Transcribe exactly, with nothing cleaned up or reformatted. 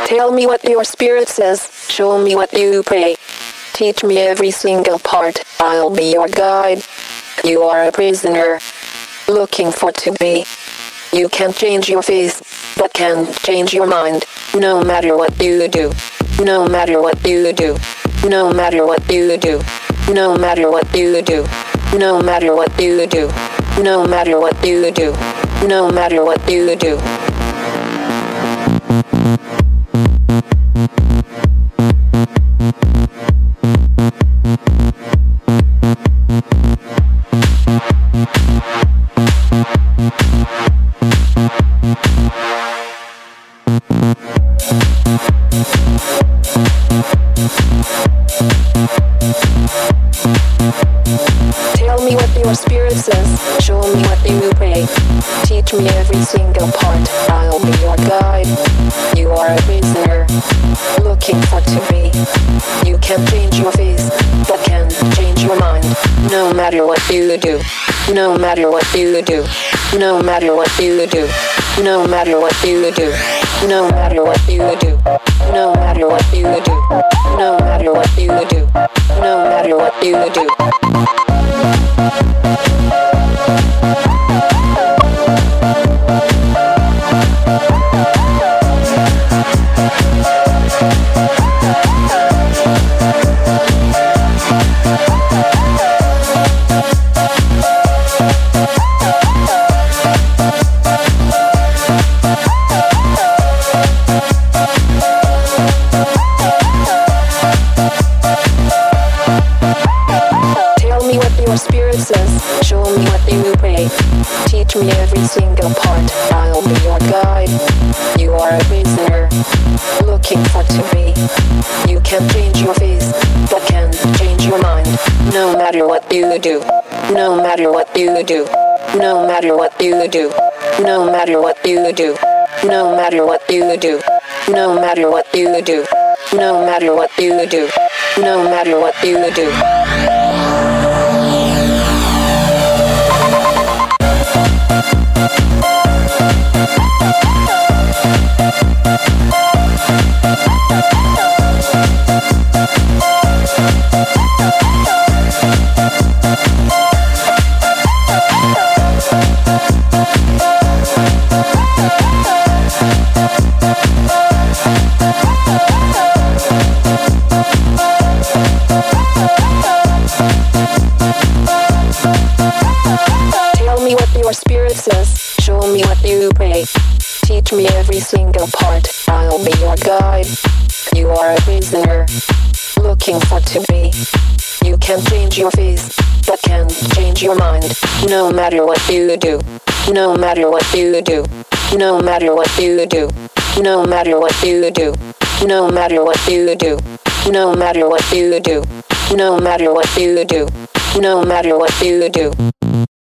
Tell me what your spirit says, show me what you pray. Teach me every single part, I'll be your guide. You are a prisoner, looking for to be. You can change your face, but can't change your mind. No matter what you do, no matter what you do, no matter what you do, no matter what you do, no matter what you do, no matter what you do, no matter what you do. Tell me what your spirit says, show me what you pray. Teach me every single part, I'll be your guide. You are a prisoner, looking for to be. You can change your face, but can't change your mind. No matter what you do, no matter what you do, no matter what you do, no matter what you do, no matter what you do, no matter what you do, no matter what you do, no matter what you do. Your spirit says, show me what you pray. Teach me every single part, I'll be your guide. You are a prisoner, looking for to be. You can change your face, but can't change your mind. No matter what you do, no matter what you do, no matter what you do, no matter what you do, no matter what you do, no matter what you do, no matter what you do, no matter what you do. Tell me what your spirit says, show me what you pray. Teach me every single part, I'll be your guide. You are a prisoner, looking for to be. You can change your face, but can't change your mind. No matter what you do, no matter what you do, no matter what you do, no matter what you do, no matter what you do, no matter what you do, no matter what you do, no matter what you do.